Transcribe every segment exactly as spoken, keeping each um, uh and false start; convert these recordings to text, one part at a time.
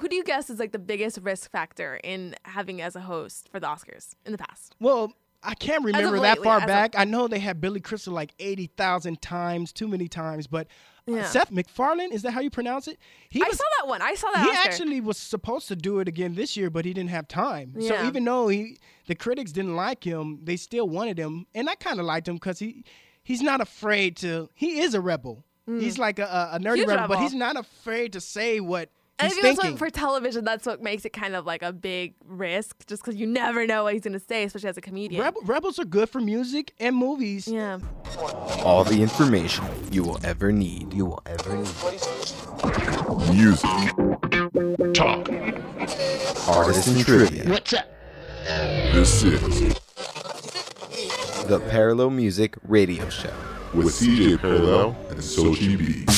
who do you guess is like the biggest risk factor in having as a host for the Oscars in the past? Well, I can't remember that lately, far as back. I know they had Billy Crystal like eighty thousand times, too many times. But uh, Yeah. Seth MacFarlane, is that how you pronounce it? He I was, saw that one. I saw that He Oscar. actually was supposed to do it again this year, but he didn't have time. So Yeah. even though he, the critics didn't like him, they still wanted him. And I kind of liked him because he, he's not afraid to, he is a rebel. He's like a, a, a nerdy Huge rebel, but rebel. he's not afraid to say what And I he's think that's thinking. what, for television, that's what makes it kind of like a big risk, just because you never know what he's going to say, especially as a comedian. Rebel, rebels are good for music and movies. Yeah. All the information you will ever need. You will ever need. Music. Talk. Artists and trivia. What's up? This is The Parallel Music Radio Show. with C J Parallel and Sochi B.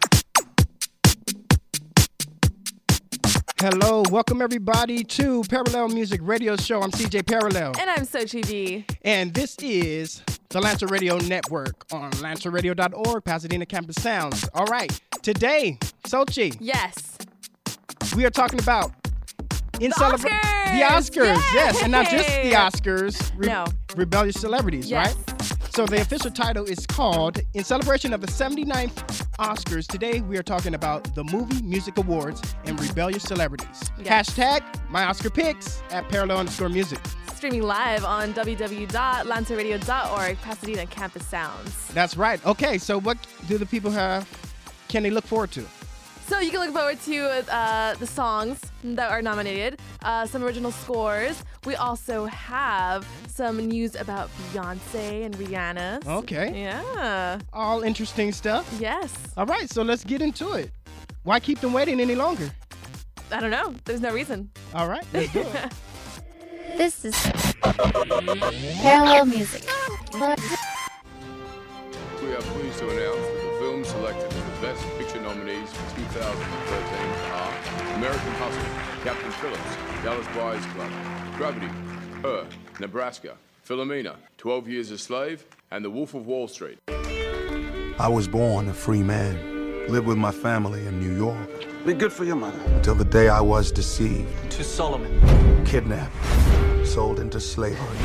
Hello, welcome everybody to Parallel Music Radio Show. I'm C J Parallel, And I'm Sochi B. and this is the Lancer Radio Network on lancer radio dot org, Pasadena Campus Sounds. All right, today, Sochi, Yes. we are talking about in The celebra- Oscars! the Oscars, yes, and not just the Yay! Oscars, re- No. rebellious celebrities, Yes. right? So the official title is called, in celebration of the seventy-ninth Oscars, today we are talking about the Movie Music Awards and rebellious celebrities. Yes. Hashtag my Oscar picks at parallel underscore music. Streaming live on w w w dot lancer radio dot org, Pasadena Campus Sounds. That's right. Okay, so what do the people have, can they look forward to? So you can look forward to uh, the songs that are nominated, uh, some original scores. We also have some news about Beyonce and Rihanna. Okay. Yeah. All interesting stuff. Yes. All right, so let's get into it. Why keep them waiting any longer? I don't know. There's no reason. All right, let's do it. This is Parallel Music. We are pleased to announce that the films selected as the Best Picture nominees for two thousand thirteen are American Hustle, Captain Phillips, Dallas Buyers Club, Gravity, Her, Nebraska, Philomena, twelve Years a Slave, and The Wolf of Wall Street. I was born a free man, lived with my family in New York, Be good for your mother. until the day I was deceived, To Solomon. kidnapped, sold into slavery.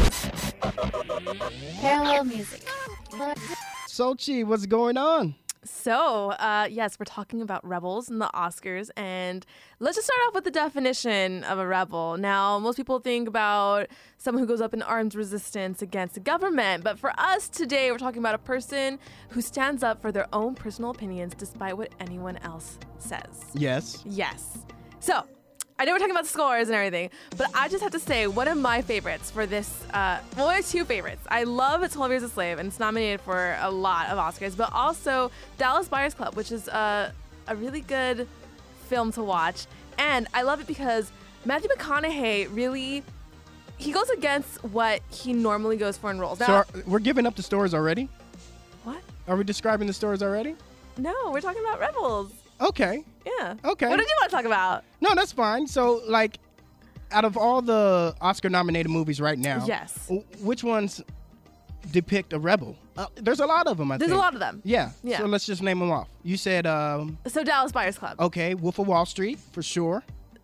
Parallel Music. Sochi, what's going on? So, uh, yes, we're talking about rebels and the Oscars, and let's just start off with the definition of a rebel. Now, most people think about someone who goes up in armed resistance against the government, but for us today, we're talking about a person who stands up for their own personal opinions despite what anyone else says. Yes. Yes. So, I know we're talking about scores and everything, but I just have to say one of my favorites for this, uh, well, there's two favorites. I love twelve Years a Slave, and it's nominated for a lot of Oscars, but also Dallas Buyers Club, which is a, a really good film to watch. And I love it because Matthew McConaughey really, he goes against what he normally goes for in roles. Now, So are, we're giving up the stories already? what? Are we describing the stories already? No, we're talking about Rebels. Okay. Yeah. Okay. What did you want to talk about? No, that's fine. So, like, out of all the Oscar-nominated movies right now, Yes. w- which ones depict a rebel? Uh, there's a lot of them, I There's think. a lot of them. Yeah. Yeah. So let's just name them off. You said, um, So Dallas Buyers Club. okay, Wolf of Wall Street, for sure.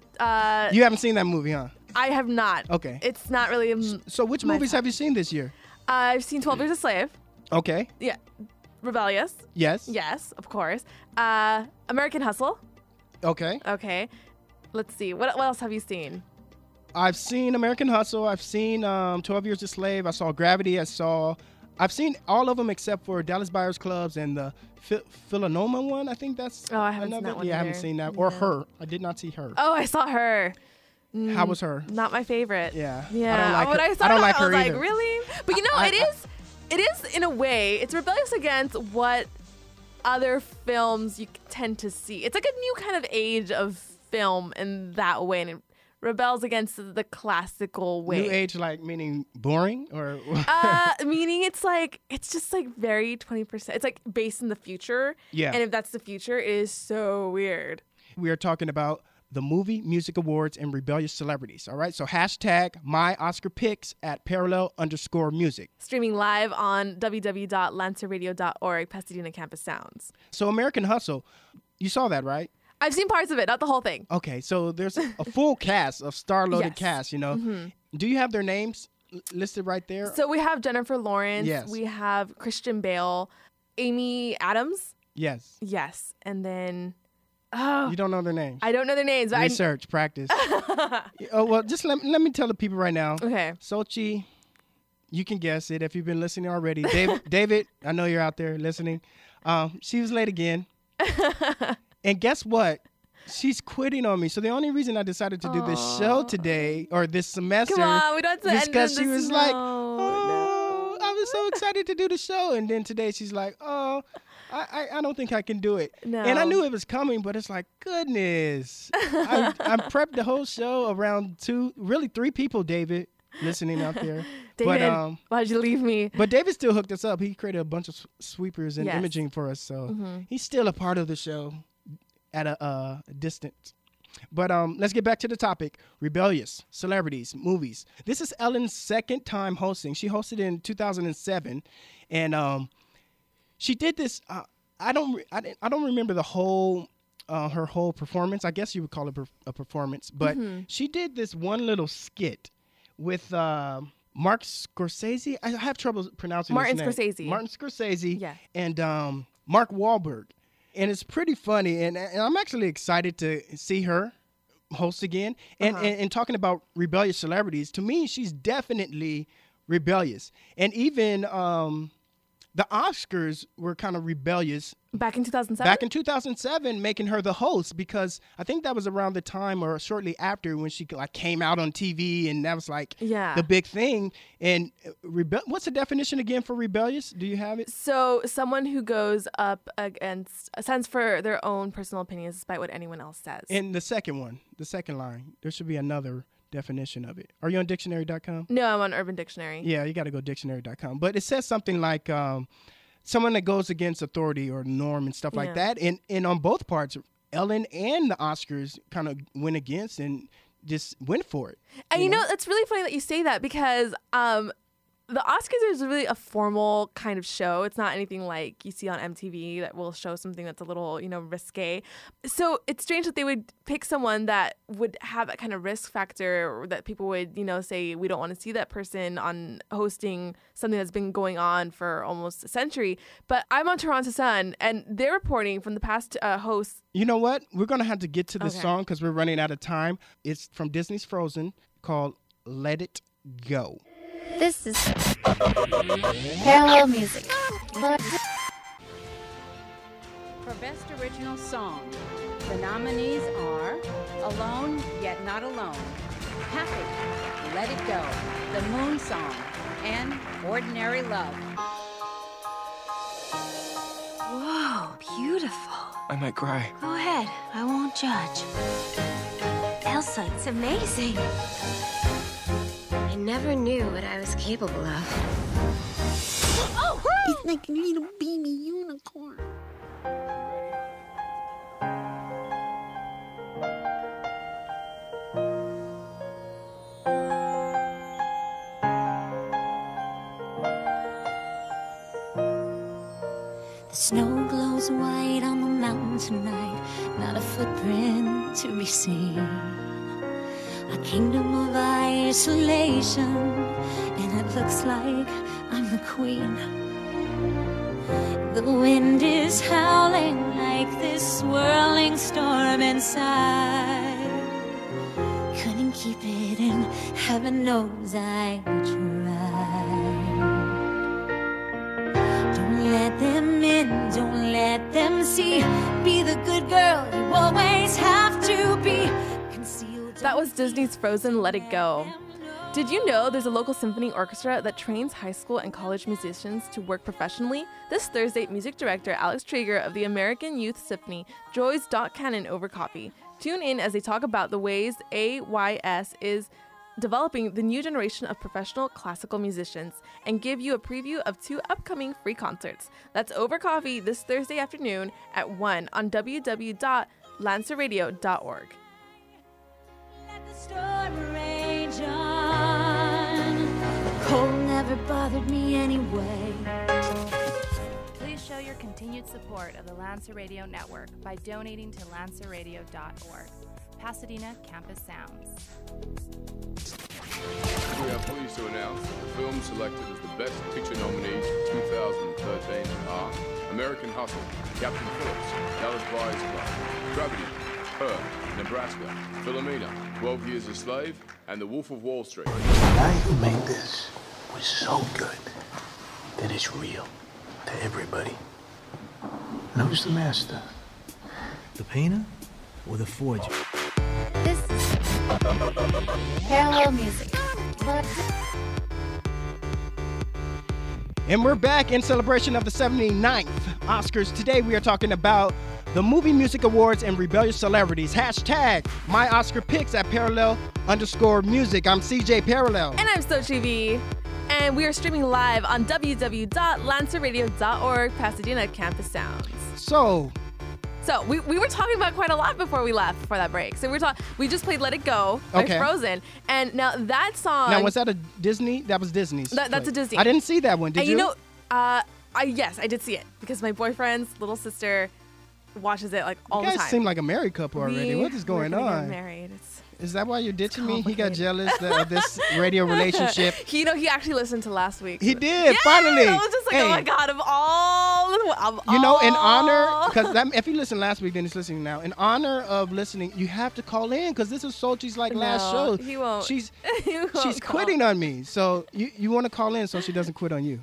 Uh, You haven't seen that movie, huh? I have not. Okay. It's not really. Um, So which my movies type. have you seen this year? I've seen twelve Years a Slave. Okay. Yeah. Rebellious. Yes. Yes, of course. Uh, American Hustle. Okay. Okay. Let's see. What, what else have you seen? I've seen American Hustle. I've seen um, twelve Years a Slave. I saw Gravity. I saw... I've seen all of them except for Dallas Buyers Clubs and the Phil- Philanoma one. I think that's Oh, I haven't seen another- that one Yeah, I haven't either. seen that. Or Yeah. Her. I did not see Her. Oh, I saw her. How was Her? Not my favorite. Yeah. Yeah. I don't like when her. I saw I don't it, like I her was like, either. really? But you know, I- it I- is. It is in a way. It's rebellious against what other films you tend to see. It's like a new kind of age of film in that way, and it rebels against the classical way. New age, like, meaning boring? Or uh, meaning it's like, it's just like very twenty percent. It's like based in the future. Yeah. And if that's the future, it is so weird. we are talking about the Movie Music Awards and rebellious celebrities. All right, so hashtag my Oscar picks at parallel underscore music. Streaming live on w w w dot lancer radio dot org, Pasadena Campus Sounds. So American Hustle, you saw that, right? I've seen parts of it, not the whole thing. Okay, so there's a full cast of star-loaded Yes. cast, you know. Mhm. Do you have their names l- listed right there? So we have Jennifer Lawrence. Yes. We have Christian Bale, Amy Adams. Yes. Yes, and then oh, You don't know their names? I don't know their names. But I Research, practice. Oh, well, just let, let me tell the people right now. Okay. Sochi, you can guess it if you've been listening already. David, David, I know you're out there listening. Um, she was late again. And guess what? She's quitting on me. So the only reason I decided to do this show today or this semester Come on, we don't have to is end because in she the was like, snow. oh, I was so excited to do the show. And then today she's like, oh, I, I, I don't think I can do it. No. And I knew it was coming, but it's like, goodness. I, I prepped the whole show around two, really three people, David, listening out there. David, but, um, why'd you leave me? but David still hooked us up. He created a bunch of s- sweepers and Yes. imaging for us. So Mhm. he's still a part of the show at a uh, distance. But um, let's get back to the topic. Rebellious celebrities, movies. This is Ellen's second time hosting. She hosted in two thousand seven. And um, she did this. Uh, I don't re- I, didn't- I don't remember the whole, uh, her whole performance. I guess you would call it per- a performance. But Mhm. she did this one little skit with uh, Mark Scorsese. I have trouble pronouncing Martin his name. Scorsese. Martin Scorsese. Yeah. And um, Mark Wahlberg. And it's pretty funny, and, and I'm actually excited to see her host again. And, Uh-huh. and, and talking about rebellious celebrities, to me, she's definitely rebellious. And even um, the Oscars were kind of rebellious Back in two thousand seven? back in two thousand seven, making her the host, because I think that was around the time or shortly after when she like came out on T V, and that was like Yeah. the big thing. And uh, rebe- what's the definition again for rebellious? Do you have it? So someone who goes up against, stands for their own personal opinions despite what anyone else says. And the second one, the second line, there should be another definition of it. Are you on dictionary dot com? no, I'm on Urban Dictionary. Yeah, you got to go dictionary dot com. But it says something like um, someone that goes against authority or norm and stuff like Yeah. that. And and on both parts, Ellen and the Oscars kind of went against and just went for it. And you know, it's really funny that you say that because um, the Oscars is really a formal kind of show. It's not anything like you see on M T V that will show something that's a little, you know, risque. So it's strange that they would pick someone that would have that kind of risk factor, or that people would, you know, say we don't want to see that person on hosting something that's been going on for almost a century. But I'm on Toronto Sun, and they're reporting from the past uh, hosts. You know what? We're going to have to get to this Okay. song because we're running out of time. It's from Disney's Frozen called Let It Go. This is Parallel Music. For Best Original Song, the nominees are Alone Yet Not Alone, Happy, Let It Go, The Moon Song, and Ordinary Love. Whoa, beautiful. I might cry. Go ahead, I won't judge. Elsa, it's amazing. I never knew what I was capable of. Oh! It's like a little baby unicorn. The snow glows white on the mountain tonight, not a footprint to be seen. A kingdom of isolation, and it looks like I'm the queen. The wind is howling like this swirling storm inside. Couldn't keep it in, heaven knows I tried. Don't let them in, don't let them see. Be the good girl you always have to be. That was Disney's Frozen Let It Go. Did you know there's a local symphony orchestra that trains high school and college musicians to work professionally? This Thursday, music director Alex Traeger of the American Youth Symphony joins Doc Cannon over coffee. Tune in as they talk about the ways A Y S is developing the new generation of professional classical musicians and give you a preview of two upcoming free concerts. That's over coffee this Thursday afternoon at one on w w w dot lancer radio dot org. Storm rage on. Cold never bothered me anyway. Please show your continued continued support of the Lancer Radio Network by donating to lancer radio dot org. Pasadena Campus Sounds. We are pleased to announce that the films selected as the Best Picture nominees for two thousand thirteen are American Hustle, Captain Phillips, Dallas Buyers Club, Gravity, Her, Nebraska, Philomena, twelve Years a Slave, and The Wolf of Wall Street. The guy who made this was so good that it's real to everybody. And who's the master? The painter or the forger? This is Parallel Music. And we're back in celebration of the seventy-ninth Oscars. Today we are talking about the Movie Music Awards and rebellious celebrities. Hashtag my Oscar picks at parallel underscore music. I'm C J Parallel. And I'm Sochi V. And we are streaming live on w w w dot lancer radio dot org, Pasadena Campus Sounds. So, so we, we were talking about quite a lot before we left for that break. So we were talking. We just played "Let It Go" by Okay. Frozen, and now that song. now was that a Disney? That was Disney's. That- that's play. a Disney. I didn't see that one. Did and you? you know, uh, I yes, I did see it because my boyfriend's little sister watches it like all you guys the time. seem like a married couple already. We- What is going we're gonna on? Get married. It's Is that why you're ditching me? He got jealous of this radio relationship. he, you know, he actually listened to last week. He did, Yeah, finally. I was just like, Hey. oh my god, of all, of You know, in all- honor, because if you listened last week, then he's listening now. In honor of listening, you have to call in because this is Sochi's like last No, show. he won't. She's He won't she's call. quitting on me. So you, you want to call in so she doesn't quit on you.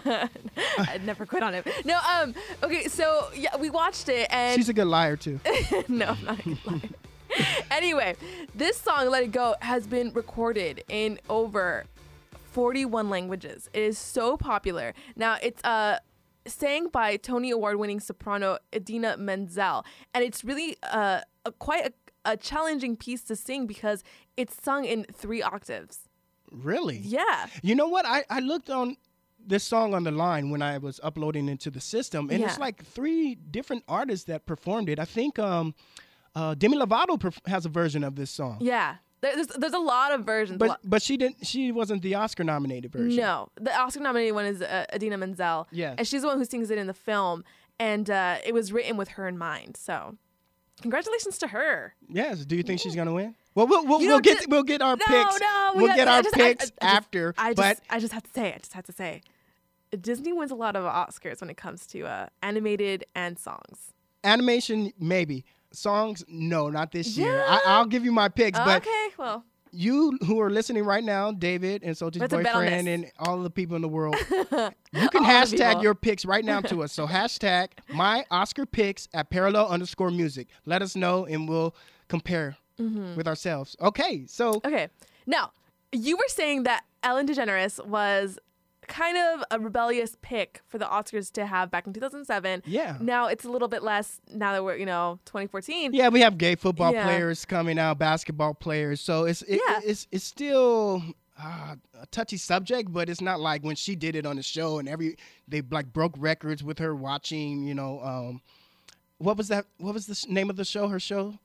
I'd never quit on him. No, um, okay, so yeah, we watched it and She's a good liar too. no, I'm not a good liar. Anyway, this song "Let It Go" has been recorded in over forty-one languages. It is so popular. Now it's uh sang by Tony Award-winning soprano Idina Menzel, and it's really uh a, quite a, a challenging piece to sing because it's sung in three octaves. Really? Yeah. You know what? I, I looked on this song on the line when I was uploading into the system, and it's Yeah. like three different artists that performed it. I think um, uh, Demi Lovato perf- has a version of this song. Yeah. There- There's, there's a lot of versions. a But lot- but she didn't. She wasn't the Oscar nominated version. No, the Oscar-nominated one is uh, Idina Menzel. Yes. and she's the one who sings it in the film, and uh, it was written with her in mind. So, congratulations to her. Yes. Do you think she's gonna win? Well, we'll we'll, You we'll know, get di- we'll get our no, picks. No, we we'll got- get I our just- I- picks I just- after. I just, but I just have to say, I just have to say, Disney wins a lot of Oscars when it comes to uh, animated and songs. animation, maybe. Songs, no, not this year. Yeah. I, I'll give you my picks, but okay, well, you who are listening right now, David and Sochi's Let's bet on boyfriend this. and all the people in the world, you can All the hashtag people. your picks right now to us. So hashtag my Oscar picks at parallel underscore music. Let us know and we'll compare Mhm. with ourselves. Okay, so okay. Now, you were saying that Ellen DeGeneres was kind of a rebellious pick for the Oscars to have back in two thousand seven. Yeah. Now it's a little bit less now that we're, you know, twenty fourteen. yeah, we have gay football Yeah. players coming out, basketball players. So it's it, Yeah. it's it's still uh, a touchy subject, but it's not like when she did it on the show and every they like broke records with her watching. You know, um, what was that? What was the s- name of the show? Her show?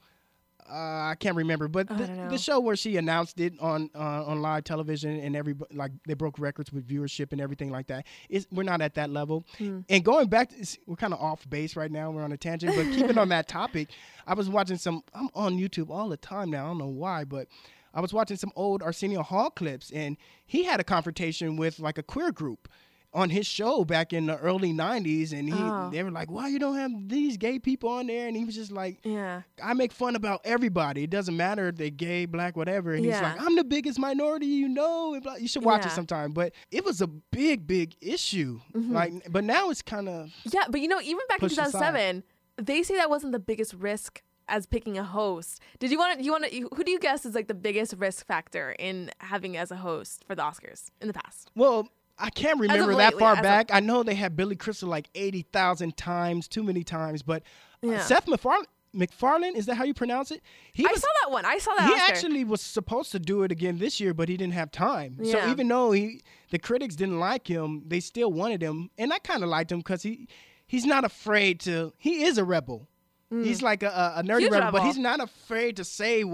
Uh, I can't remember, but I the, don't know. the show where she announced it on uh, on live television and every like they broke records with viewership and everything like that. Is we're not at that level. Hmm. And going back, to, it's- we're kind of off base right now. We're on a tangent, but keeping on that topic, I was watching some. I'm on YouTube all the time now. I don't know why, but I was watching some old Arsenio Hall clips, and he had a confrontation with like a queer group on his show back in the early nineties, and he Oh. they were like, "Why you don't have these gay people on there?" And he was just like, Yeah. I make fun about everybody. It doesn't matter if they're gay, black, whatever. And he's Yeah. like, I'm the biggest minority, you know. and blah- You should watch Yeah. it sometime. But it was a big, big issue. Mhm. Like, but now it's kind of Yeah, but you know, even back in Pushed two thousand seven, they say that wasn't the biggest risk as picking a host. Did you want to? You want to? Who do you guess is like the biggest risk factor in having as a host for the Oscars in the past? well. I can't remember that lately, far as of- back. I know they had Billy Crystal like eighty thousand times, too many times. But uh, Yeah. Seth MacFarlane, MacFarlane, is that how you pronounce it? He I was- saw that one. I saw that. He Oscar. actually was supposed to do it again this year, but he didn't have time. So Yeah. even though he, the critics didn't like him, they still wanted him, and I kind of liked him because he, he's not afraid to. He is a rebel. Mm. He's like a, a a nerdy Huge rebel, but rebel. he's not afraid to say what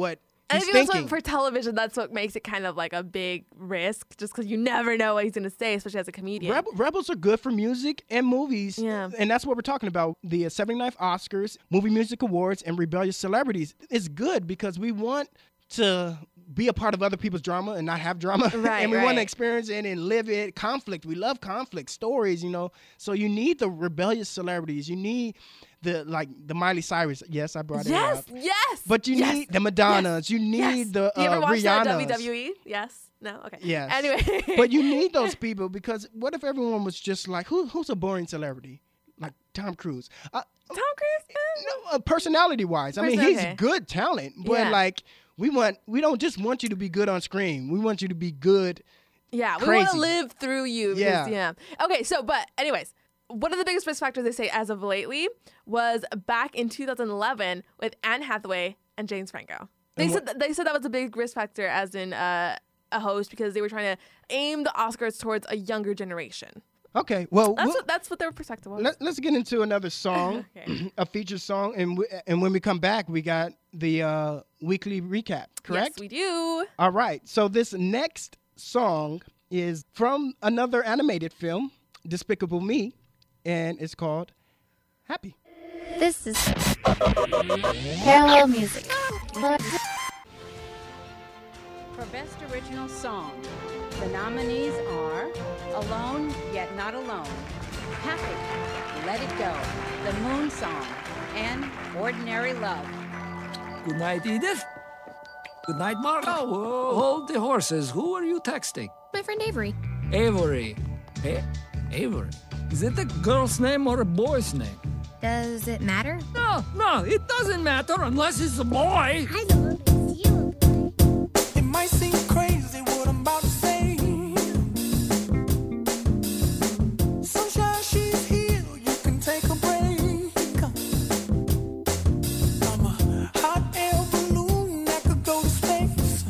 I He's think that's thinking. what, for television, that's what makes it kind of like a big risk, just because you never know what he's going to say, especially as a comedian. Rebel, Rebels are good for music and movies. Yeah. And that's what we're talking about. The uh, seventy-ninth Oscars, Movie Music Awards, and Rebellious Celebrities. It's good because we want to be a part of other people's drama and not have drama. Right, and we want to right. experience it and live it. Conflict. We love conflict. Stories, you know. So you need the rebellious celebrities. You need the, like, the Miley Cyrus. Yes, I brought Yes, it up. yes. But you yes, need the Madonnas. yes, You need yes. the Do you ever uh, watch that Rihannas. W W E? Yes? No? Okay. Yes. Anyway. But you need those people because what if everyone was just like, who, who's a boring celebrity? Like Tom Cruise. Uh, Tom Cruise? no, uh, personality-wise. I mean, Person- he's okay. good talent, but Yeah. like we want, we don't just want you to be good on screen. We want you to be good. Yeah, we Crazy. want to live through you. because- Yeah. yeah. Okay, so, but anyways, one of the biggest risk factors they say as of lately was back in two thousand eleven with Anne Hathaway and James Franco. They And said that, they said that was a big risk factor as in uh, a host because they were trying to aim the Oscars towards a younger generation. Okay, well, That's we'll- what that's what their perspective was. Let, let's get into another song, Okay. a featured song, and we, and when we come back, we got the uh, weekly recap. Correct? Yes, we do. All right. So this next song is from another animated film, Despicable Me, and it's called Happy. This is Parallel Music. For Best Original Song, the nominees are Alone Yet Not Alone, Happy, Let It Go, The Moon Song, and Ordinary Love. Good night, Edith. Good night, Margo. Oh, hold the horses. Who are you texting? My friend Avery. Avery. A- Avery. Is it a girl's name or a boy's name? Does it matter? No, no, it doesn't matter unless it's a boy. I know it's you. It might seem crazy what I'm about to say. Sunshine, she's here. You can take a break. I'm a hot air balloon that could go to space.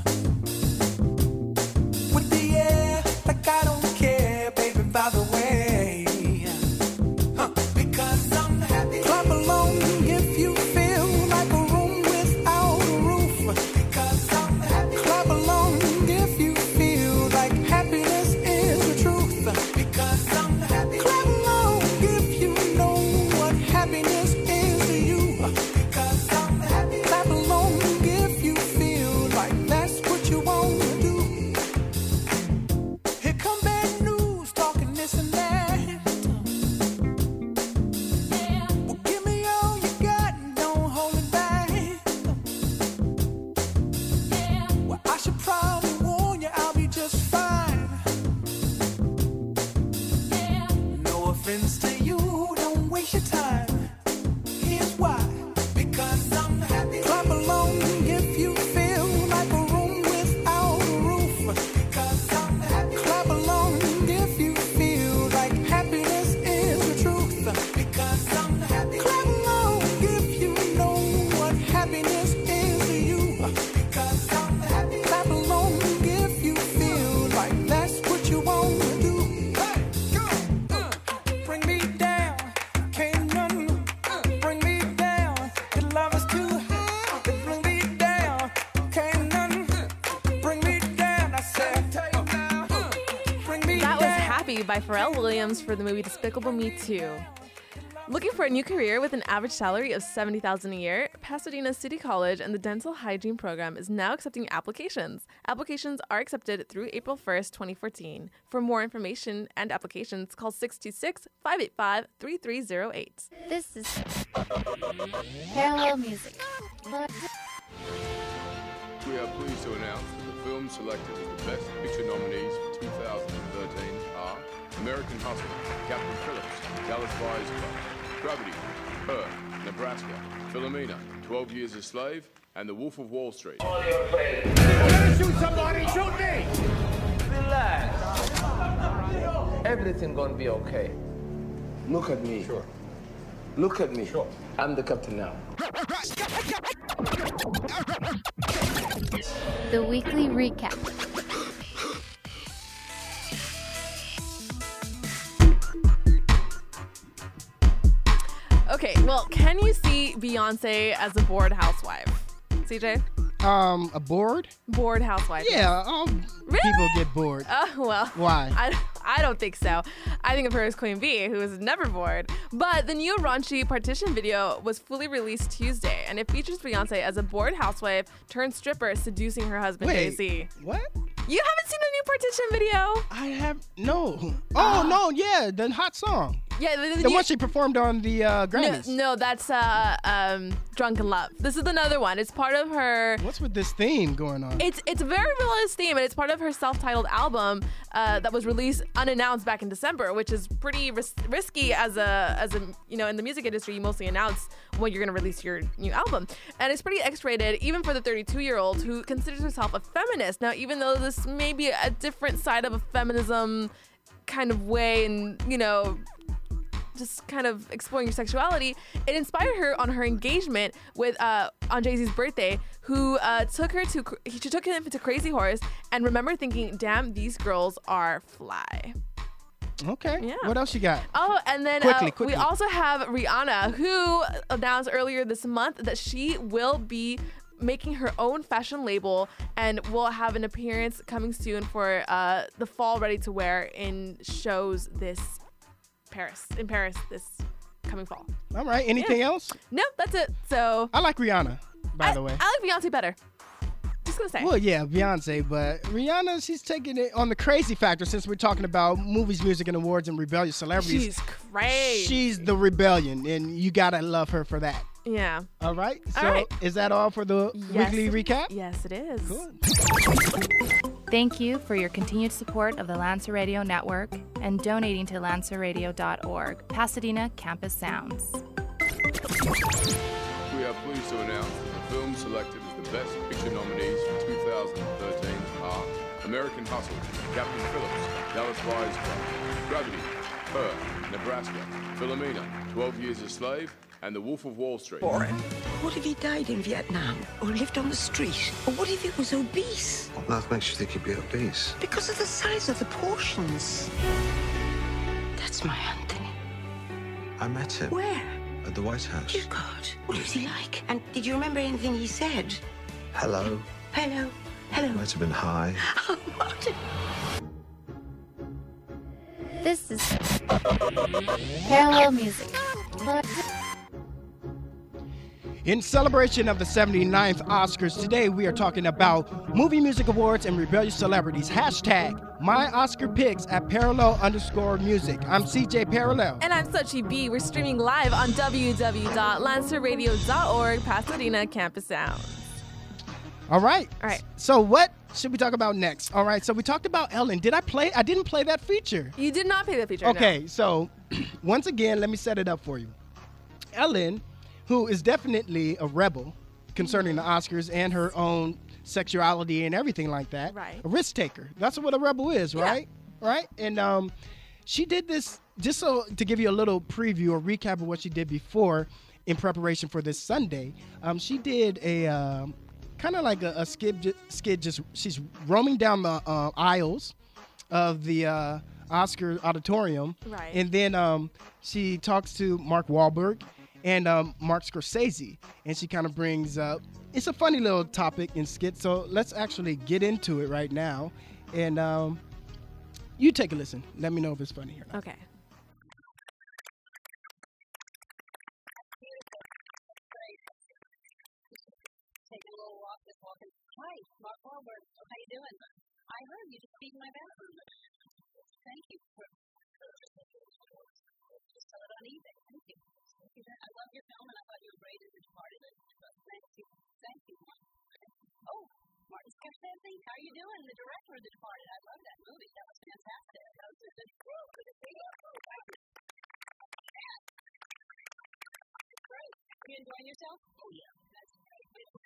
With the air, like I don't care, baby, by the way. Huh. Because I'm happy. Clap along if you feel like a room without a roof. Because I'm happy. Clap along if you feel like happiness is the truth. Because I'm happy. Clap along if you know what happiness is to you. Because I'm happy. Clap along if you feel like that's what you want to do. Here come bad news, talking this and that. Well, give me all you got and don't hold it back. Well, I should probably warn you, I'll be just fine. No offense to you, don't waste your time. Here's why. Because I'm happy. Clap along if you feel like a room without a roof. Because I'm happy. Clap along if you feel like happiness is the truth. Because I'm happy. Clap along if you know what happiness is to you. Because I'm happy. Clap along if you feel like that's what you want to do. Hey, go. Uh, bring me down. Can't none bring me down. Your love is too high. Bring me down. Can't none bring me down. I said, bring me That was down. Happy by Pharrell Williams for the movie Despicable Me two. Looking for a new career with an average salary of seventy thousand dollars a year, Pasadena City College and the Dental Hygiene Program is now accepting applications. Applications are accepted through April first, twenty fourteen. For more information and applications, call six two six, five eight five, three three zero eight. This is Parallel Music. We are pleased to announce that the films selected as the Best Picture nominees for two thousand thirteen are American Hustle, Captain Phillips, Dallas Buyers Club, Gravity, Her, Nebraska, Philomena, twelve Years a Slave, and The Wolf of Wall Street. Shoot somebody, shoot me! Relax. Everything gonna be okay. Look at me. Sure. Look at me. Sure. I'm the captain now. The weekly recap. Okay, well, can you see Beyonce as a bored housewife? C J? Um, a bored? Bored housewife. Yeah, um, Really? people get bored. Oh, well. Why? I, I don't think so. I think of her as Queen Bee, who is never bored. But the new raunchy Partition video was fully released Tuesday, and it features Beyonce as a bored housewife turned stripper seducing her husband, Wait, Jay-Z. what? You haven't seen the new Partition video? I have no. Oh no, yeah, the hot song. Yeah, the, The the one she performed on the uh, no, Grammys. no, that's uh, um, Drunken Love. This is another one. It's part of her. What's with this theme going on? It's it's a very villainous theme, and it's part of her self-titled album uh, that was released unannounced back in December, which is pretty ris- risky as a as a you know in the music industry. You mostly announce when you're going to release your new album, and it's pretty X-rated, even for the thirty-two-year-old who considers herself a feminist. Now, even though this may be a different side of a feminism kind of way, and you know. just kind of exploring your sexuality, it inspired her on her engagement with uh, on Jay-Z's birthday, who uh, took her to she took him to Crazy Horse, and remember thinking, "Damn, these girls are fly." Okay. Yeah. What else you got? Oh, and then Quickly, uh, quickly. we also have Rihanna, who announced earlier this month that she will be making her own fashion label and will have an appearance coming soon for uh, the fall ready to wear in shows this Paris in Paris this coming fall. All right. Anything Yeah. else? No, that's it. So I like Rihanna, by I, the way. I like Beyonce better. Just gonna say. Well, yeah, Beyonce, but Rihanna, she's taking it on the crazy factor since we're talking about movies, music, and awards and rebellious celebrities. She's crazy. She's the rebellion, and you gotta love her for that. Yeah. All right. All So right. is that all for the Yes, weekly it- recap? Yes, it is. Cool. Thank you for your continued support of the Lancer Radio Network and donating to lancer radio dot org, Pasadena Campus Sounds. We are pleased to announce that the films selected as the Best Picture nominees for two thousand thirteen are American Hustle, Captain Phillips, Dallas Buyers Club, Gravity, Her, Nebraska, Philomena, twelve Years a Slave, and The Wolf of Wall Street. What if he died in Vietnam? Or lived on the street? Or what if he was obese? What on earth makes you think he'd be obese? Because of the size of the portions. That's my Anthony. I met him. Where? At the White House. Dear God, what was he like? And did you remember anything he said? Hello. Hello. Hello. Might have been hi. What? This is Parallel Music. In celebration of the seventy-ninth Oscars, today we are talking about movie music awards and rebellious celebrities. Hashtag my Oscar picks at parallel underscore music. I'm C J Parallel. And I'm Sochi B. We're streaming live on w w w dot lancer radio dot org, Pasadena Campus Sound. All right. All right. So what should we talk about next? All right. So we talked about Ellen. Did I play? I didn't play that feature. You did not play that feature. no. Okay. So once again, let me set it up for you. Ellen, who is definitely a rebel concerning the Oscars and her own sexuality and everything like that. Right. A risk taker. That's what a rebel is, right? Right? And um, she did this, just so to give you a little preview or recap of what she did before in preparation for this Sunday. Um, she did a um, kind of like a, a skid, ju- skid, just she's roaming down the uh, aisles of the uh, Oscar auditorium. Right. And then um, she talks to Mark Wahlberg and um, Mark Scorsese, and she kind of brings up, it's a funny little topic in skit, so let's actually get into it right now, and um, you take a listen. Let me know if it's funny or not. Okay. Taking a little walk, just walking. Hi, Mark Wahlberg. How you doing? I heard you just beat my bathroom. Thank you for just sell it on eBay. Thank you. Thank you. I love your film, and I thought you were great in The Departed. Thank you. Thank you. Oh, Martin Scorsese, how are you doing? The director of The Departed. I love that movie. That was fantastic. That was good. Good to see you. Great. Are you enjoying yourself? Oh, yeah. That's great.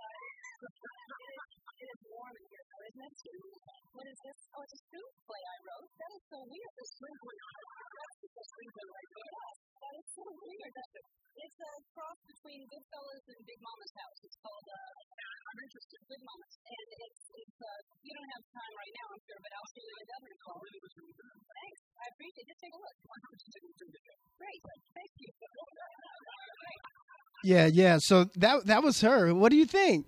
It is warm in here, though, isn't it? What is this? Oh, it's a screenplay I wrote. That is so weird. The screenplay. That's the screenplay right there. That is so weird. It's a cross between Goodfellas and Big Mama's House. It's called uh, I'm interested. Big Mama's. And it's, it's uh, you don't have time right now, I'm sure, but I'll show you a dozen calls. Thanks. I appreciate it. Just take a look. Great. Thank you. Great. Yeah, yeah. So that that was her. What do you think?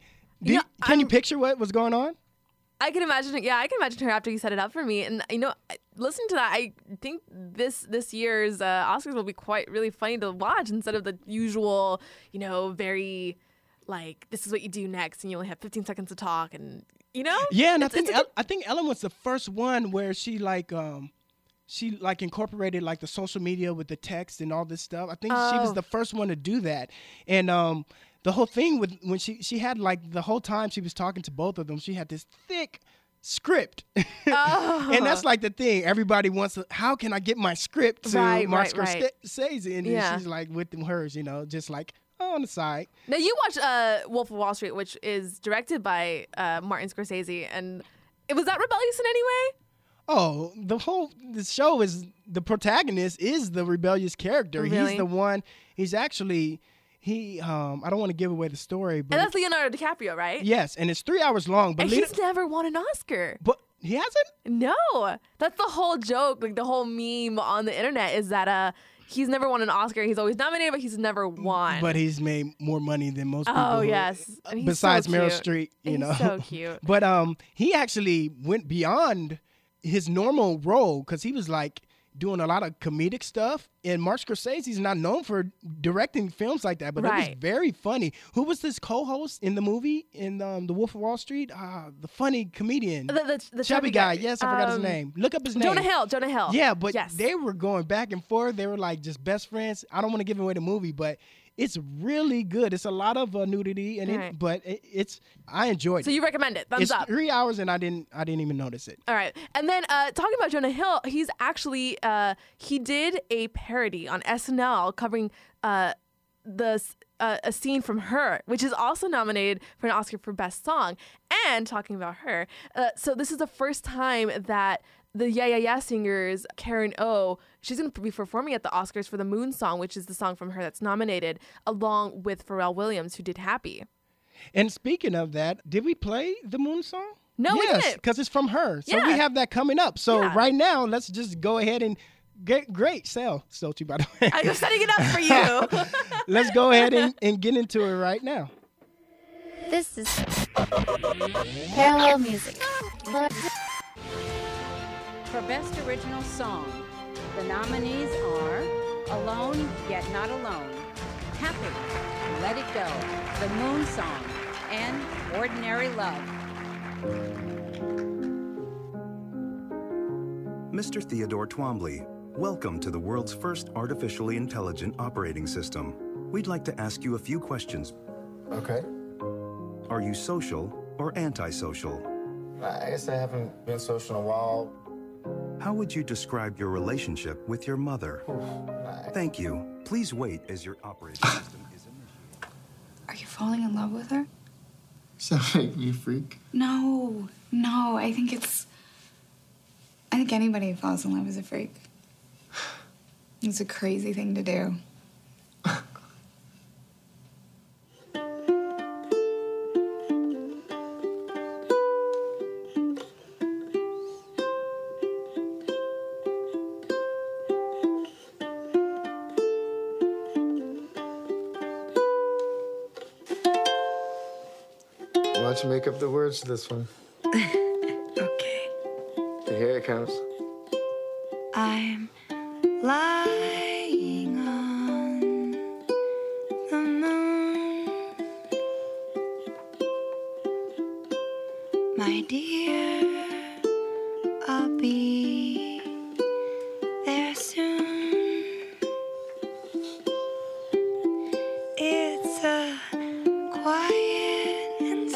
Do you, can you picture what was going on? I can imagine. Yeah, I can imagine her after you set it up for me. And you know, listen to that. I think this this year's uh, Oscars will be quite really funny to watch instead of the usual, you know, very like this is what you do next, and you only have fifteen seconds to talk, and you know. Yeah, and I It's- think it's a El- I think Ellen was the first one where she like um she like incorporated like the social media with the text and all this stuff. I think she was Oh. the first one to do that, and um. The whole thing with when she she had like the whole time she was talking to both of them, she had this thick script, Oh. and that's like the thing. Everybody wants to. How can I get my script to Right, Martin right, right. Scorsese? And then Yeah. she's like with them hers, you know, just like on the side. Now you watched uh, Wolf of Wall Street, which is directed by uh, Martin Scorsese, and was that rebellious in any way? Oh, the whole the show is the protagonist is the rebellious character. Really? He's the one. He's actually he. Um, I don't want to give away the story, but And that's Leonardo DiCaprio, right? yes, and it's three hours long. But And Leo- he's never won an Oscar. But he hasn't? No. That's the whole joke. Like the whole meme on the internet is that uh he's never won an Oscar. He's always nominated, but he's never won. But he's made more money than most people. Oh, who- yes. And he's besides so Meryl cute. Streep, you He's know. so cute. But um, he actually went beyond his normal role because he was like doing a lot of comedic stuff. And Martin Scorsese's not known for directing films like that, but it Right. was very funny. Who was this co-host in the movie in um, The Wolf of Wall Street? Uh, the funny comedian, The, the, the chubby guy. Yes, I forgot his Um, name. Look up his name. Jonah Hill. Jonah Hill. Yeah, but yes. they were going back and forth. They were like just best friends. I don't want to give away the movie, but it's really good. It's a lot of uh, nudity in it, Right. but it, it's I enjoyed So it. you recommend it. Thumbs it's up. three hours and I didn't I didn't even notice it. All right. And then uh, talking about Jonah Hill, he's actually, uh, he did a parody on S N L covering uh, the uh, a scene from Her, which is also nominated for an Oscar for Best Song. And talking about Her, uh, so this is the first time that the Yeah Yeah Yeah singers, Karen O, she's going to be performing at the Oscars for the Moon Song, which is the song from Her that's nominated, along with Pharrell Williams, who did Happy. And speaking of that, did we play the Moon Song? No, we yes, didn't. because it's from Her. So Yeah. we have that coming up. So Yeah. right now, let's just go ahead and get great sell, Sochi, by the way. I'm setting it up for you. Let's go ahead and, and get into it right now. This is Parallel Music. For Best Original Song, the nominees are Alone Yet Not Alone, Happy, Let It Go, The Moon Song, and Ordinary Love. Mister Theodore Twombly, welcome to the world's first artificially intelligent operating system. We'd like to ask you a few questions. Okay. Are you social or antisocial? I guess I haven't been social in a while. How would you describe your relationship with your mother? Thank you. Please wait as your operating system is initiated. Are you falling in love with her? Does that make me a freak? No, no. I think it's. I think anybody who falls in love is a freak. It's a crazy thing to do. Why don't you make up the words to this one? Okay. Here it comes. I'm lying on the moon, my dear. I'll be there soon. It's a quiet and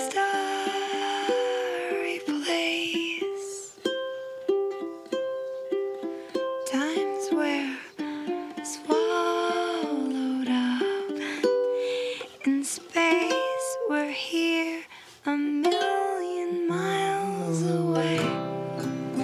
starry place. Times where swallowed up in space, we're here a million miles away.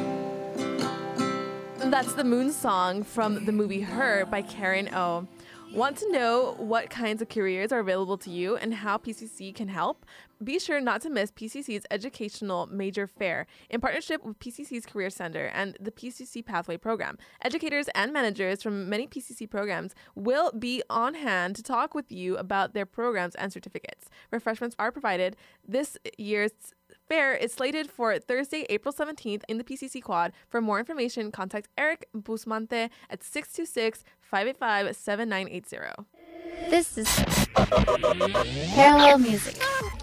That's the Moon Song from the movie Her by Karen O. Want to know what kinds of careers are available to you and how P C C can help? Be sure not to miss P C C's Educational Major Fair in partnership with P C C's Career Center and the P C C Pathway Program. Educators and managers from many P C C programs will be on hand to talk with you about their programs and certificates. Refreshments are provided. This year's fair is slated for Thursday, April seventeenth in the P C C Quad. For more information, contact Eric Busmante at six two six, five eight five, seven nine eight zero. This is Parallel Music.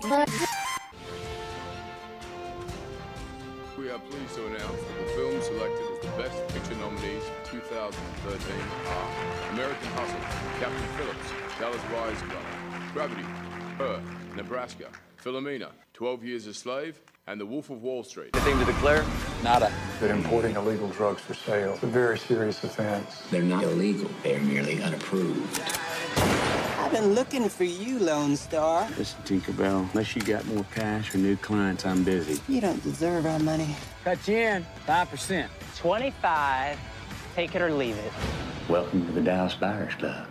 We are pleased to announce that the films selected as the Best Picture nominees for two thousand thirteen are American Hustle, Captain Phillips, Dallas Buyers Club, Gravity, Her, Nebraska, Philomena, twelve Years a Slave, and The Wolf of Wall Street. Anything to declare? Nada. That importing illegal drugs for sale is a very serious offense. They're not illegal. They're merely unapproved. I've been looking for you, Lone Star. Listen, Tinkerbell, unless you got more cash or new clients, I'm busy. You don't deserve our money. Cut you in, five percent. twenty-five. Take it or leave it. Welcome to the Dallas Buyers Club.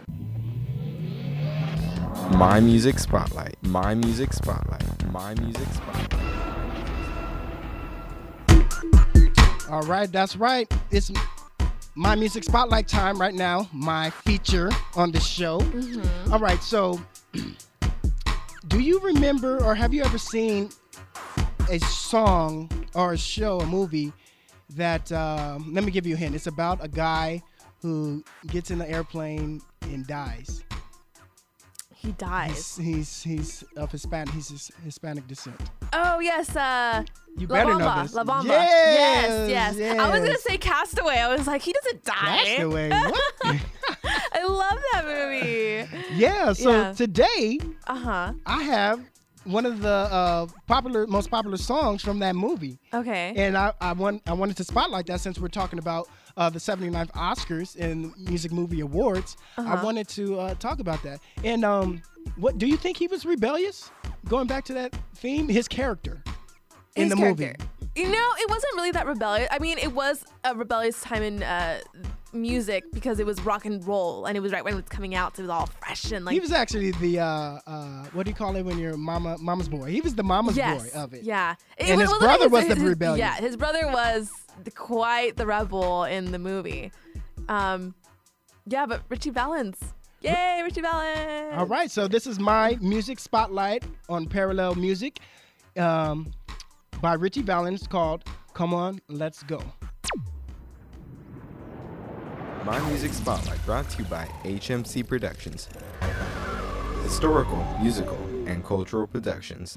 My Music Spotlight. My Music Spotlight. My Music Spotlight. All right, that's right. It's My Music Spotlight time right now. My feature on the show. Mm-hmm. All right, so do you remember or have you ever seen a song or a show, a movie that, um, let me give you a hint. It's about a guy who gets in the airplane and dies. He dies. He's he's, he's of Hispanic. He's his Hispanic descent. Oh yes, uh, You La better Bamba, know this. La Bamba. Yes, yes, yes. I was gonna yes. say Castaway. I was like, he doesn't die. Castaway. What? I love that movie. Yeah. So Yeah. today, Uh huh. I have one of the uh, popular, most popular songs from that movie. Okay. And I, I want, I wanted to spotlight that since we're talking about uh, the seventy-ninth Oscars and Music Movie Awards. I Uh-huh. wanted to uh, talk about that. And um, what do you think he was rebellious? Going back to that theme, his character in His the character. movie. You know, it wasn't really that rebellious. I mean, it was a rebellious time in uh, music because it was rock and roll, and it was right when it was coming out, so it was all fresh and like. He was actually the uh, uh, what do you call it when you're mama, mama's boy? He was the mama's yes, boy of it. Yeah. It And was- his wasn't brother his- was the his- rebellion. Yeah, his brother was the, quite the rebel in the movie. Um, yeah, but Richie Valens. Yay, Richie Valens. All right, so this is my music spotlight on Parallel Music um, by Richie Valens called Come On, Let's Go. My Music Spotlight brought to you by H M C Productions. Historical, musical, and cultural productions.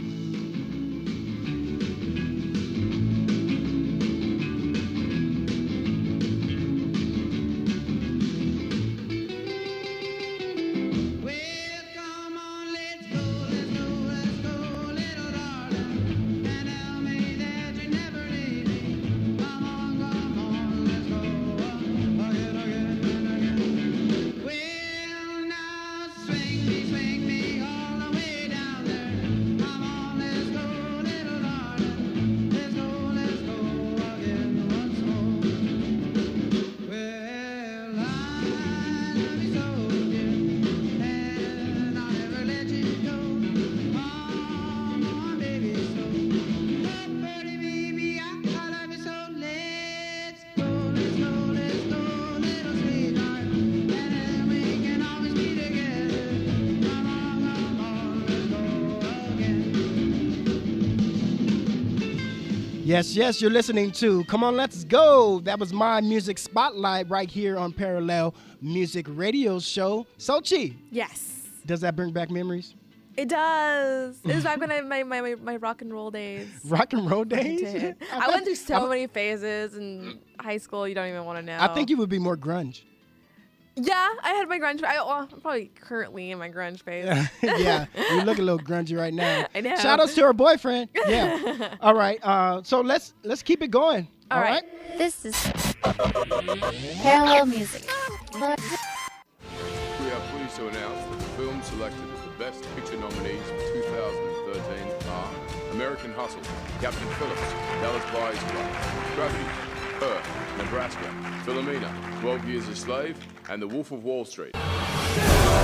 Yes, yes, you're listening to Come On, Let's Go. That was my music spotlight right here on Parallel Music Radio Show. Sochi. Yes. Does that bring back memories? It does. It was back when I my, my, my, my rock and roll days. Rock and roll I days? did. I went through so many phases in high school. You don't even want to know. I think you would be more grunge. Yeah, I had my grunge. I, well, I'm probably currently in my grunge phase. Yeah, you look a little grungy right now. I know. Shout outs to her boyfriend. Yeah. All right. Uh, so let's let's keep it going. All right. This is Parallel Music. We are pleased to announce that the films selected as the Best Picture nominees for two thousand thirteen are American Hustle, Captain Phillips, Dallas Buyers Club, Gravity, Her, Nebraska, Philomena, twelve Years a Slave, and The Wolf of Wall Street.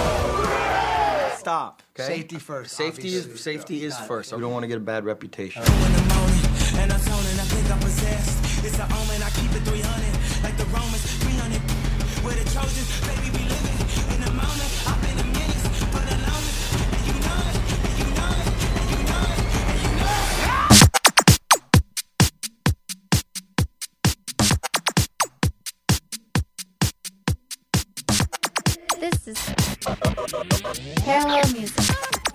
Stop. Okay. Safety first. Safety obviously. is safety is first. We don't want to get a bad reputation. And I'm zoning, I think I'm possessed. It's an omen, I keep it three hundred. Like the Romans, three hundred. We're the Trojans, baby, we living in the moment. I've been the minutes for the longest. And you know it, and you know it, and you know it, and you know it. This is Parallel Music.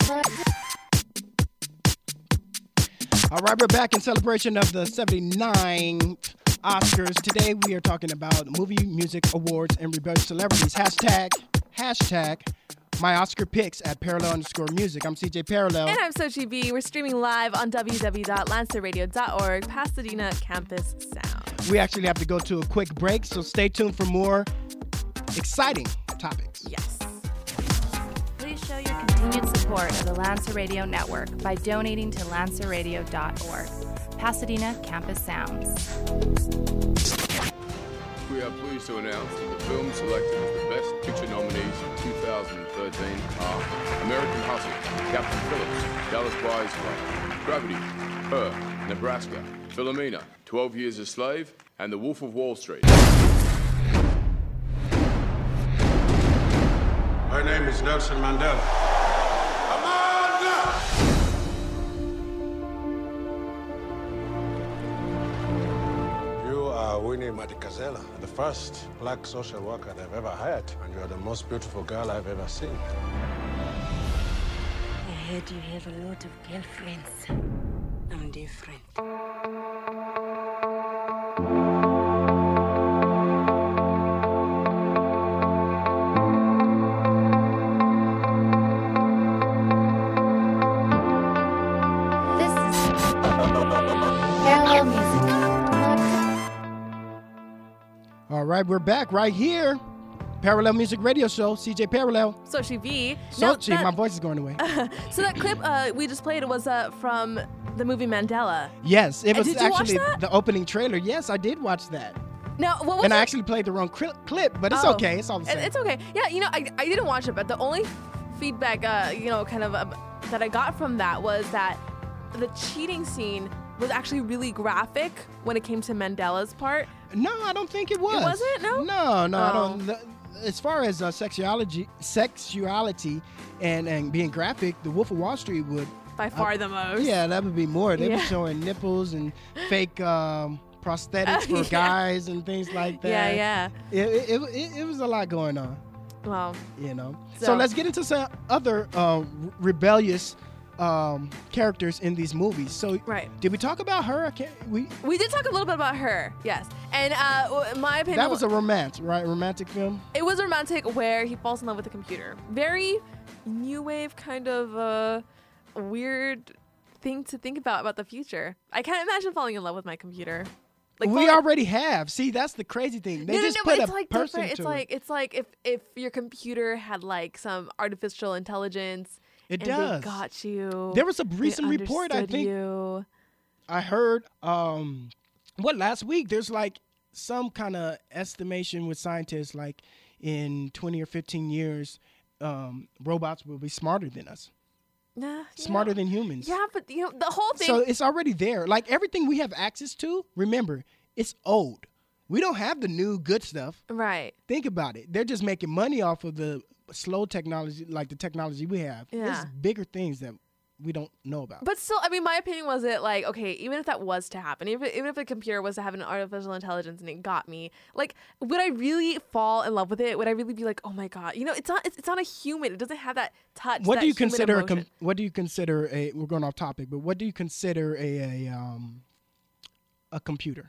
All right, we're back in celebration of the seventy-ninth Oscars. Today we are talking about movie music awards and rebellious celebrities. Hashtag, hashtag, my Oscar picks at parallel underscore music. I'm C J Parallel. And I'm Sochi B. We're streaming live on w w w dot lancer radio dot org, Pasadena Campus Sound. We actually have to go to a quick break, so stay tuned for more exciting topics. Yes. Please show your continued support of the Lancer Radio Network by donating to lancer radio dot org. Pasadena Campus Sounds. We are pleased to announce that the films selected as the Best Picture nominees for two thousand thirteen are American Hustle, Captain Phillips, Dallas Buyers Club, Gravity, Her, Nebraska, Philomena, twelve Years a Slave, and The Wolf of Wall Street. My name is Nelson Mandela. You are Winnie Madikizela, the first black social worker I've ever hired, and you're the most beautiful girl I've ever seen. I heard you have a lot of girlfriends. I'm different. Parallel Music. All right, we're back right here. Parallel Music Radio Show, C J Parallel. Sochi B. Sochi, Now, that- my voice is going away. So that clip uh, we just played was uh, from the movie Mandela. Yes, it And was did you watch actually that? the opening trailer. Yes, I did watch that. Now, what was and it? I actually played the wrong cri- clip, but it's Oh. okay. It's all the It- same. It's okay. Yeah, you know, I, I didn't watch it, but the only feedback, uh, you know, kind of um, that I got from that was that the cheating scene was actually really graphic when it came to Mandela's part. No, I don't think it was. It wasn't? No? No, no, I Oh. don't. The, as far as uh, sexuality, sexuality, and and being graphic, The Wolf of Wall Street would By far uh, the most. Yeah, that would be more. They'd Yeah. be showing nipples and fake um, prosthetics for Yeah. guys and things like that. Yeah, yeah. It, it, it, it, it was a lot going on. Well, you know. So, So- let's get into some other uh, rebellious um, characters in these movies. So, right. Did we talk about her? I can't. We We did talk a little bit about her, yes. And uh, w- my opinion, that was a romance, right? Romantic film. it was romantic where he falls in love with a computer. Very new wave, kind of uh, weird thing to think about about the future. I can't imagine falling in love with my computer. Like we falling- already have. See, that's the crazy thing. They no, no, just no, put but it's a like person different. It's to like it. it's like if if your computer had like some artificial intelligence. It and does. They got you. There was a They recent report, I understood think. You. I heard, um, what, last week, there's like some kind of estimation with scientists, like in twenty or fifteen years, um, robots will be smarter than us. Nah, Smarter yeah. than humans. Yeah, but you know the whole thing. So it's already there. Like everything we have access to, remember, it's old. We don't have the new good stuff. Right. Think about it. They're just making money off of the slow technology, like the technology we have. Yeah. There's bigger things that we don't know about. But still, I mean, my opinion was it like, okay, even if that was to happen, even if, even if a computer was to have an artificial intelligence and it got me, like, would I really fall in love with it? Would I really be like, oh my god, you know, it's not, it's, it's not a human. It doesn't have that touch. What that do you human consider? A com- emotion. what do you consider a? We're going off topic, but what do you consider a a um a computer?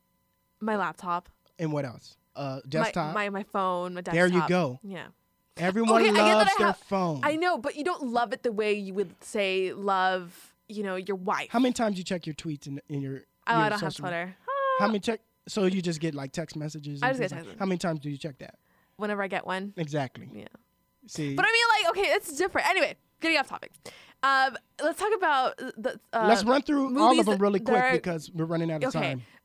My laptop. And what else? Uh, My, desktop. my my phone. My desktop. There you go. Yeah. Everyone Okay, I get that loves I their have- phone. I know, but you don't love it the way you would say love, you know, your wife. How many times you check your tweets in, in your? Oh, your I don't have social media? Twitter. How many check? So you just get like text messages. I and just get things like- text How many times do you check that? Whenever I get one. Exactly. Yeah. See. But I mean, like, okay, it's different. Anyway, getting off topic. Um, let's talk about the. Uh, Let's run through all movies of them really that quick are- because we're running out of okay. time.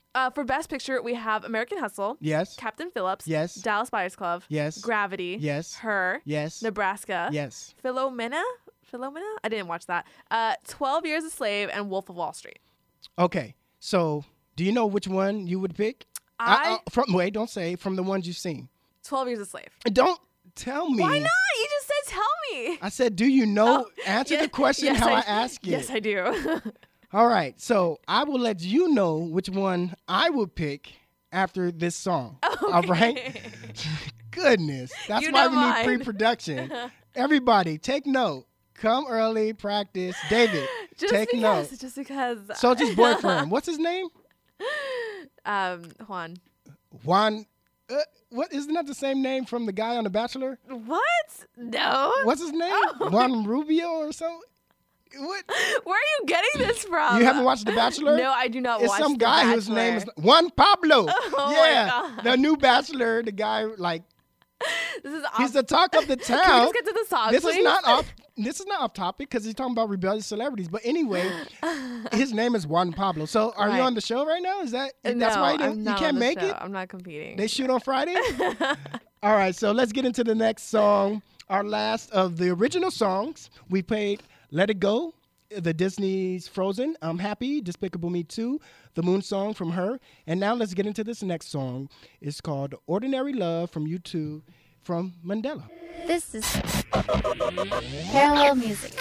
Uh, for Best Picture, we have American Hustle. Yes. Captain Phillips. Yes. Dallas Buyers Club. Yes. Gravity. Yes. Her. Yes. Nebraska. Yes. Philomena? Philomena? I didn't watch that. Uh, twelve Years a Slave and Wolf of Wall Street. Okay. So, do you know which one you would pick? I, I, uh, from Wait, don't say. From the ones you've seen. twelve Years a Slave. Don't tell me. Why not? You just said tell me. I said, do you know? Oh, answer yes, the question yes, how I, I ask it. Yes, I do. All right. So, I will let you know which one I would pick after this song. Okay. All right? Goodness. That's You why know we mine. need pre-production. Everybody, take note. Come early, practice. David, Just take because. note. Just because. Soldier's boyfriend. What's his name? Um, Juan. Juan. Uh, what isn't that the same name from the guy on The Bachelor? What? No. What's his name? Oh. Juan Rubio or something? What? Where are you getting this from? You haven't watched The Bachelor? No, I do not It's watch some The guy Bachelor. whose name is Juan Pablo. Oh my yeah, God. the new Bachelor. The guy like This is he's off- the talk of the town. Can we just get to the song, This please? is not off. This is not off topic because he's talking about rebellious celebrities. But anyway, his name is Juan Pablo. So are Right. you on the show right now? Is that No, that's why you, didn't- I'm you not can't on the make show. it? I'm not competing. They shoot on Friday? All right, so let's get into the next song. Our last of the original songs. We played Let It Go, the Disney's Frozen, I'm Happy, Despicable Me two, the Moon Song from Her. And now let's get into this next song. It's called Ordinary Love from U two from Mandela. This is Parallel Music.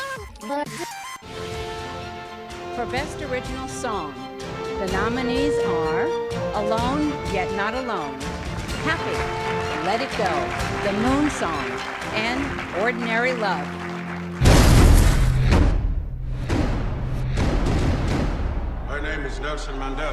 For Best Original Song, the nominees are Alone Yet Not Alone, Happy, Let It Go, The Moon Song, and Ordinary Love. My name is Nelson Mandela.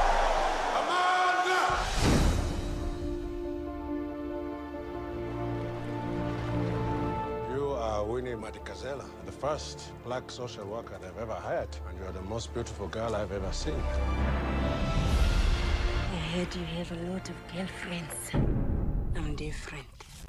You are Winnie Madikizela, the first black social worker they've ever hired, and you're the most beautiful girl I've ever seen. I heard you have a lot of girlfriends. I'm different.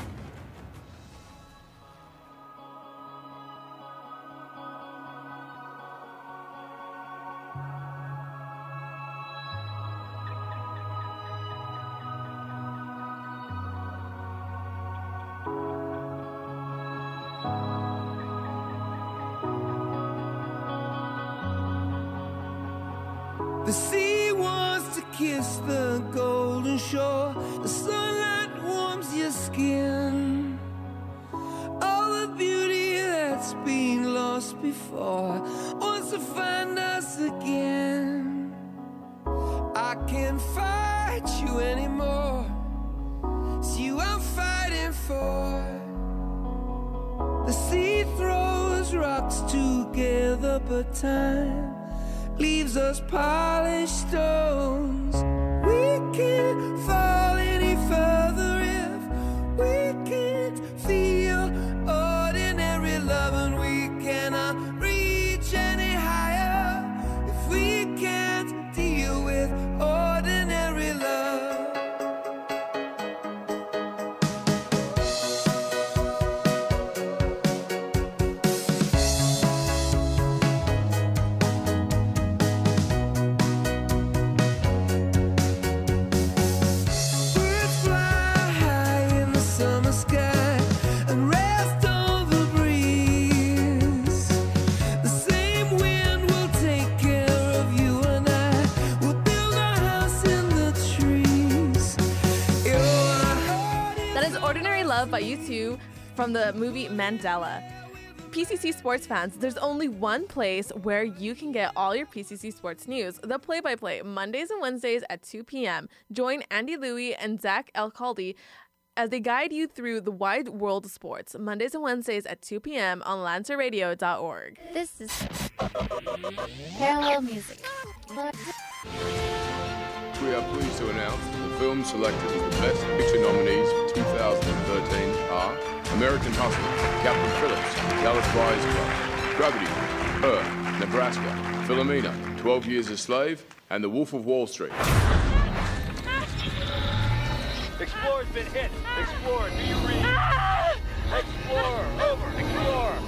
The sea wants to kiss the golden shore. The sunlight warms your skin. All the beauty that's been lost before wants to find us again. I can't fight you anymore. It's you I'm fighting for. The sea throws rocks together, but time leaves us polished stones. We can't fall any further if we can't feel ordinary love, and we cannot reach any higher if we can't deal with ordinary love. Birds fly high in the summer sky and rest on the breeze. The same wind will take care of you, and I will build a house in the trees. That is Ordinary Love by U two from the movie Mandela. P C C sports fans, there's only one place where you can get all your P C C sports news, the play-by-play, Mondays and Wednesdays at two p.m. Join Andy Louie and Zach Elcaldi as they guide you through the wide world of sports, Mondays and Wednesdays at two p.m. on lancer radio dot org. This is Parallel Music. We are pleased to announce that the films selected as the Best Picture nominees for two thousand thirteen are American Hustle, Captain Phillips, Dallas Buyers Club, Gravity, Her, Nebraska, Philomena, twelve Years a Slave, and The Wolf of Wall Street. Explorer's been hit. Explorer, do you read? Explorer, over. Explorer.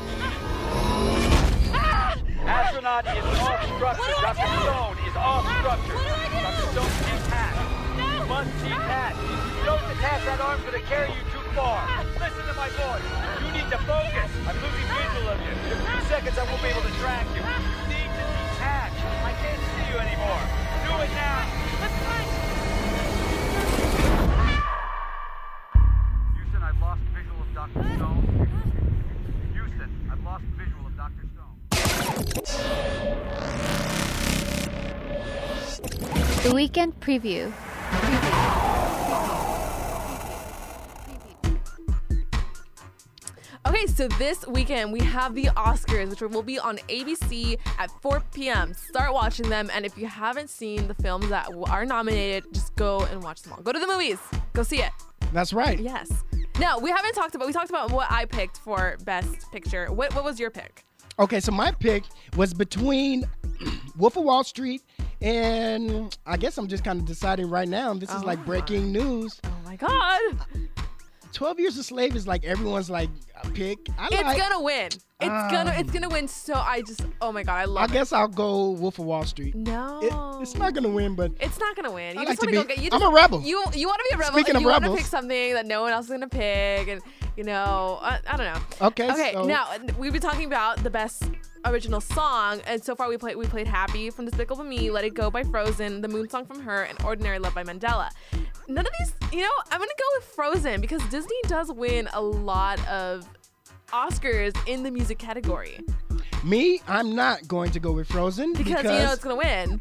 Astronaut is off structure. Doctor Stone is off structure. Doctor Stone must detach. Don't detach that arm's gonna carry you too far. Listen to my voice. You need to focus. I'm losing visual of you. In a few seconds, I won't be able to track you. You need to detach. I can't see you anymore. Do it now. Houston, I've lost visual of Doctor Stone. Houston, I've lost visual of Doctor Stone. The Weekend Preview. Okay, so this weekend we have the Oscars, which will be on A B C at four p.m. Start watching them, and if you haven't seen the films that are nominated, just go and watch them all. Go to the movies. Go see it. That's right. Yes. Now, we haven't talked about, we talked about what I picked for Best Picture. What, what was your pick? Okay, so my pick was between Wolf of Wall Street and I guess I'm just kind of deciding right now. This is Oh like breaking news. Oh my God. twelve Years a Slave is like everyone's like a pick. I It's like, gonna win. It's Um, gonna it's gonna win. So I just oh my God, I I love it. guess I'll go Wolf of Wall Street. No. It, it's not gonna win, but It's not gonna win. You I just like to want to go be- get. You I'm just, a rebel. You you want to be a rebel. Speaking and of you want to rebels. pick something that no one else is gonna pick, and you know I, I don't know. Okay, Okay. so- Now we've been talking about the best original song, and so far we played we played Happy from Despicable Me, Let It Go by Frozen, The Moon Song from Her, and Ordinary Love by Mandela. None of these, you know, I'm gonna go with Frozen because Disney does win a lot of Oscars in the music category me, I'm not going to go with Frozen because, because, you know it's gonna win.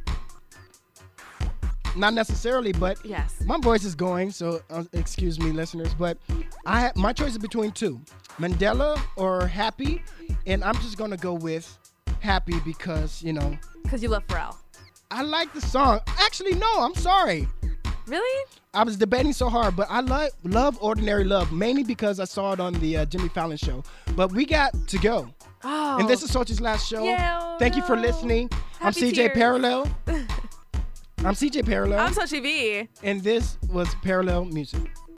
not necessarily, but Yes. my voice is going, so uh, excuse me, listeners. But I ha- my choice is between two, Mandela or Happy, and I'm just gonna go with Happy because you know Because you love Pharrell. I like the song. Actually, no, I'm sorry. Really? I was debating so hard, but I love love Ordinary Love mainly because I saw it on the uh, Jimmy Fallon show. But we got to go. Oh. And this is Sochi's last show. Yeah, Thank you for no. listening. I'm Happy C J tears. Parallel. I'm C J Parallel. I'm Sochi V. And this was Parallel Music.